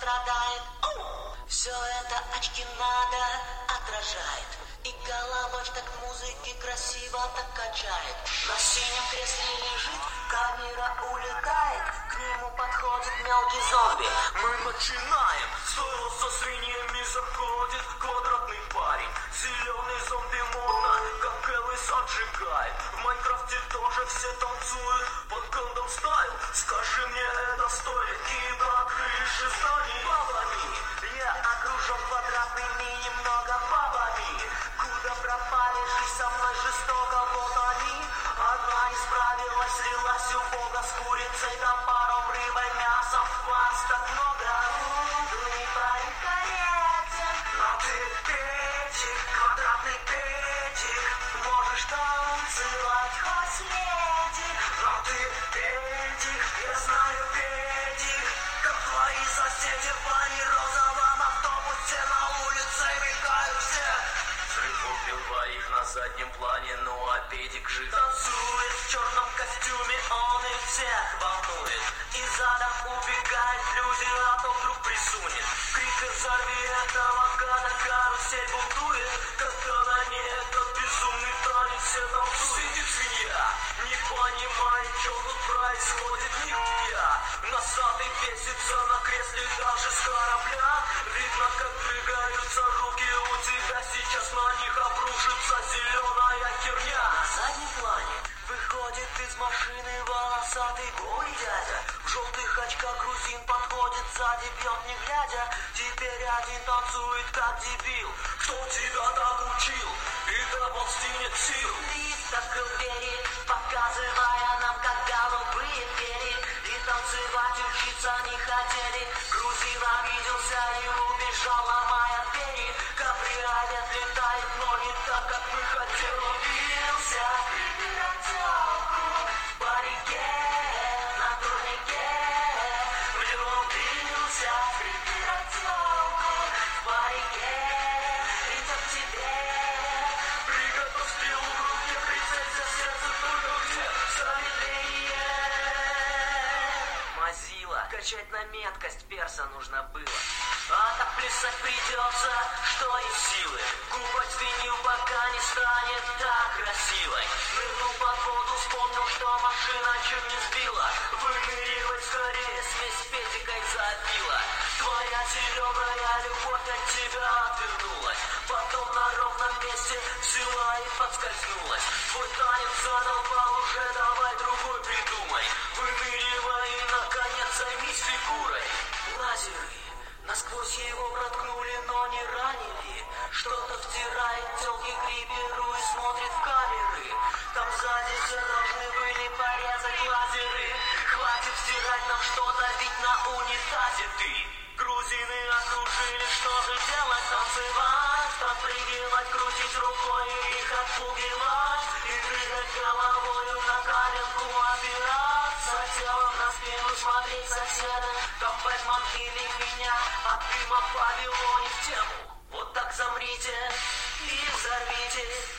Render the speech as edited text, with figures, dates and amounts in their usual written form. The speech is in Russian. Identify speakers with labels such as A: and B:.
A: страдает. Все это очки надо отражает. И головой так музыки красиво так качает. На синем кресле лежит, камера улетает. К нему подходит мелкий зомби.
B: Мы начинаем. Стоило со свиньями заходит квадратный парень. Зеленый зомби модно, как Элвис отжигает. В Майнкрафте тоже все танцуют под Gangnam Style. Скажи мне, это стоит и до крыши зданий. Бабами я окружен квадратными немного бабами. Куда пропали, жизнь со мной жестоко, вот они. Одна не справилась, слилась у бога с курицей, топором, рыбой, мясом, вас так много. Ты парень но ты педик, квадратный педик. Можешь танцевать хоть леди, но ты педик, я знаю педик. Как твои соседи в плане розовом автобусе на улице мигают все. Взрыв убил двоих на заднем плане, ну а педик жив. Танцует в черном костюме, он и всех волнует. И задом убегает люди, а то вдруг присунет. Крик «Взорви этого гада», карусель бунтует. Когда на ней этот безумный танец все танцуют. Сидит свинья, не понимает, что тут происходит нихуя. Носатый бесится на кресле даже с корабля. Видно, как двигаются руки у тебя, сейчас на них обрушится зеленая херня.
A: На заднем плане выходит из машины волосатый голый дядя. В желтых очках грузин подходит сзади, бьет не глядя. Теперь один танцует как дебил.
B: Кто тебя так учил? И доползти нет сил.
A: Лист так двери, показывая нам, как голубые пели. И танцевать учиться не хотели. Грузин обиделся и убежал, ломая двери. Каприолет летает, но не так, как мы хотели. Убился, прибирал телку в барике, на турнике. Влюбился, прибирал телку в барике. Идет к тебе.
B: Приготовь стрелу в руке, принцесса, сердце только где замедление.
A: Мазила, качать на меткость перса нужно было. А так плясать придется, что из силы. Купать свинью, пока не станет так красивой. Нырнул под воду, вспомнил, что машина чуть не сбила. Выныривать скорее, смесь педикой забила. Твоя зеленая любовь от тебя отвернулась. Потом на ровном месте взяла и подскользнулась. Твой танец задолбал уже, давай другой придумай. Выныривай и, наконец, займись фигурой. Лазеры насквозь его проткнули, но не ранили. Что-то втирает телки гриберу и смотрит в камеры. Там сзади все должны были порезать лазеры. Хватит втирать нам что-то, ведь на унитазе ты. Грузины окружили, что же делать? Танцевать, подпрыгивать, крутить рукой и их отпугивать. И прыгать головою на коленку, опираться телом на спину, смотреть соседа. Там Бэтмен или меня, от дыма в Вавилоне в тему. Вот так замрите и взорвите.